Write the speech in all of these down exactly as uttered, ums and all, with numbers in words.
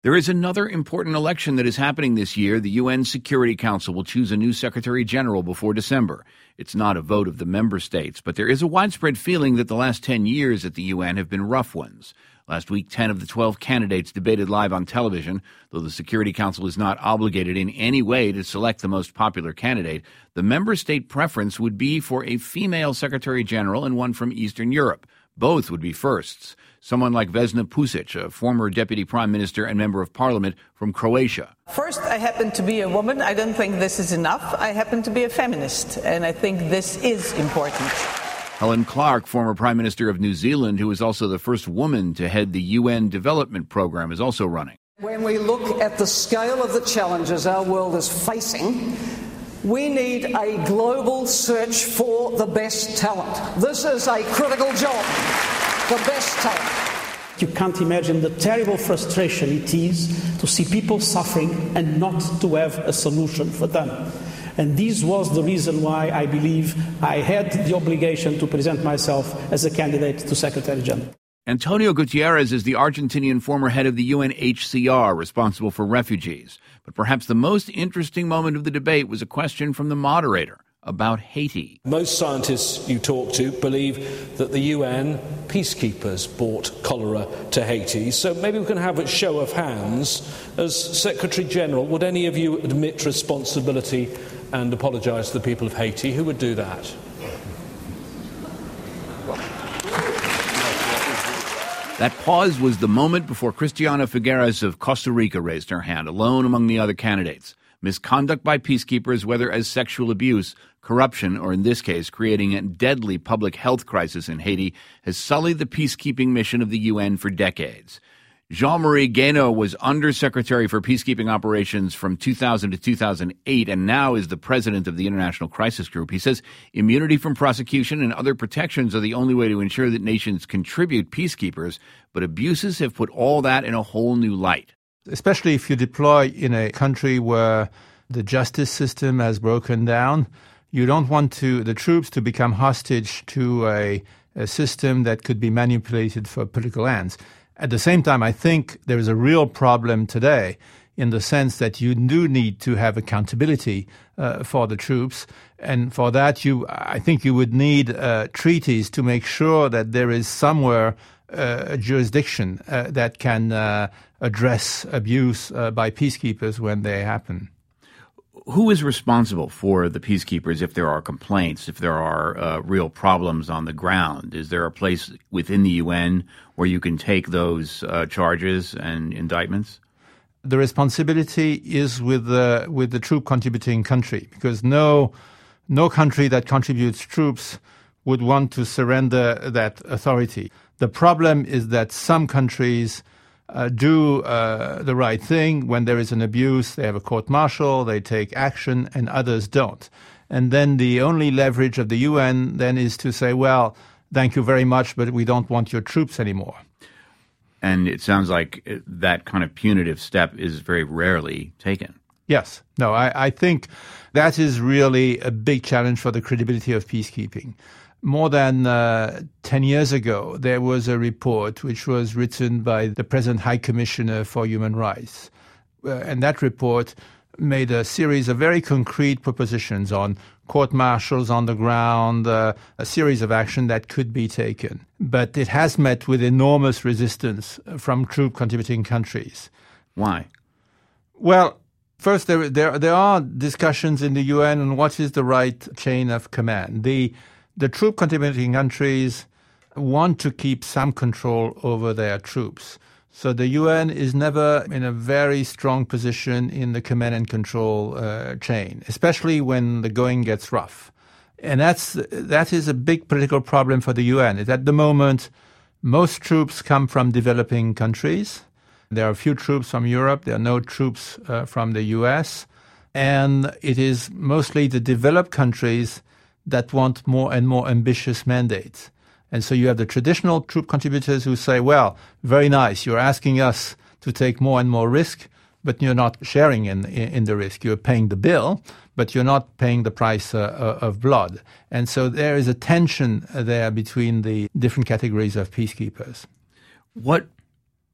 There is another important election that is happening this year. The U N Security Council will choose a new Secretary General before December. It's not a vote of the member states, but there is a widespread feeling that the last ten years at the U N have been rough ones. Last week, ten of the twelve candidates debated live on television. Though the Security Council is not obligated in any way to select the most popular candidate, the member state preference would be for a female Secretary General and one from Eastern Europe. Both would be firsts. Someone like Vesna Pusic, a former deputy prime minister and member of parliament from Croatia. First, I happen to be a woman. I don't think this is enough. I happen to be a feminist, and I think this is important. Helen Clark, former Prime Minister of New Zealand, who is also the first woman to head the U N Development Programme, is also running. When we look at the scale of the challenges our world is facing, we need a global search for the best talent. This is a critical job. The best talent. You can't imagine the terrible frustration it is to see people suffering and not to have a solution for them. And this was the reason why I believe I had the obligation to present myself as a candidate to Secretary General. Antonio Gutierrez is the Argentinian former head of the U N H C R, responsible for refugees. But perhaps the most interesting moment of the debate was a question from the moderator about Haiti. Most scientists you talk to believe that the U N peacekeepers brought cholera to Haiti. So maybe we can have a show of hands. As Secretary General, would any of you admit responsibility and apologise to the people of Haiti? Who would do that? That pause was the moment before Cristiana Figueres of Costa Rica raised her hand, alone among the other candidates. Misconduct by peacekeepers, whether as sexual abuse, corruption, or in this case, creating a deadly public health crisis in Haiti, has sullied the peacekeeping mission of the U N for decades. Jean-Marie Guénaud was Undersecretary for Peacekeeping Operations from two thousand to two thousand eight and now is the president of the International Crisis Group. He says immunity from prosecution and other protections are the only way to ensure that nations contribute peacekeepers, but abuses have put all that in a whole new light. Especially if you deploy in a country where the justice system has broken down, you don't want to the troops to become hostage to a, a system that could be manipulated for political ends. At the same time, I think there is a real problem today in the sense that you do need to have accountability uh, for the troops. And for that, you, I think you would need uh, treaties to make sure that there is somewhere uh, a jurisdiction uh, that can uh, address abuse uh, by peacekeepers when they happen. Who is responsible for the peacekeepers if there are complaints, if there are uh, real problems on the ground? Is there a place within the U N where you can take those uh, charges and indictments? The responsibility is with the with the troop contributing country, because no no country that contributes troops would want to surrender that authority. The problem is that some countries Uh, do uh, the right thing. When there is an abuse, they have a court-martial, they take action, and others don't. And then the only leverage of the U N then is to say, well, thank you very much, but we don't want your troops anymore. And it sounds like that kind of punitive step is very rarely taken. Yes. No, I, I think that is really a big challenge for the credibility of peacekeeping. More than uh, ten years ago, there was a report which was written by the present High Commissioner for Human Rights. Uh, and that report made a series of very concrete propositions on court-martials on the ground, uh, a series of action that could be taken. But it has met with enormous resistance from troop-contributing countries. Why? Well, first, there, there, there are discussions in the U N on what is the right chain of command. The The troop-contributing countries want to keep some control over their troops. So the U N is never in a very strong position in the command and control uh, chain, especially when the going gets rough. And that's that is a big political problem for the U N. At the moment, most troops come from developing countries. There are few troops from Europe. There are no troops uh, from the U S. And it is mostly the developed countries that want more and more ambitious mandates. And so you have the traditional troop contributors who say, well, very nice, you're asking us to take more and more risk, but you're not sharing in, in the risk. You're paying the bill, but you're not paying the price uh, of blood. And so there is a tension there between the different categories of peacekeepers. What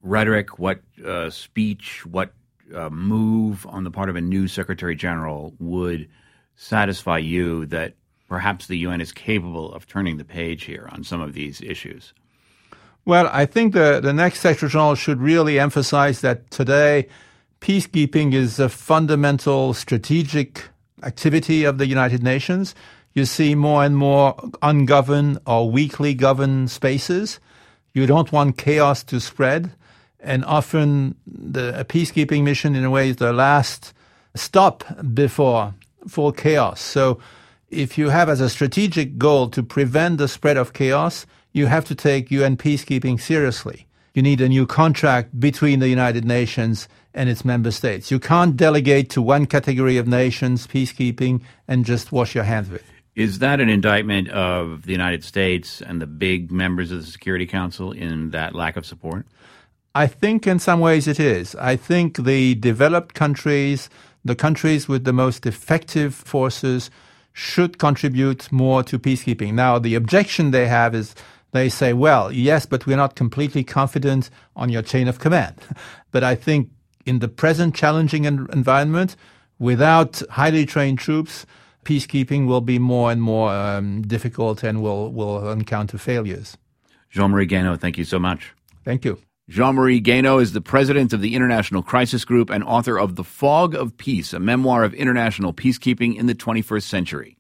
rhetoric, what uh, speech, what uh, move on the part of a new Secretary General would satisfy you that perhaps the U N is capable of turning the page here on some of these issues? Well, I think the, the next Secretary General should really emphasize that today peacekeeping is a fundamental strategic activity of the United Nations. You see more and more ungoverned or weakly governed spaces. You don't want chaos to spread. And often the a peacekeeping mission, in a way, is the last stop before full chaos. So if you have as a strategic goal to prevent the spread of chaos, you have to take U N peacekeeping seriously. You need a new contract between the United Nations and its member states. You can't delegate to one category of nations peacekeeping and just wash your hands of it. Is that an indictment of the United States and the big members of the Security Council in that lack of support? I think in some ways it is. I think the developed countries, the countries with the most effective forces, should contribute more to peacekeeping. Now, the objection they have is they say, well, yes, but we're not completely confident on your chain of command. But I think in the present challenging environment, without highly trained troops, peacekeeping will be more and more um, difficult and will will encounter failures. Jean-Marie Guénaud, thank you so much. Thank you. Jean-Marie Guénaud is the president of the International Crisis Group and author of The Fog of Peace, a memoir of international peacekeeping in the twenty-first century.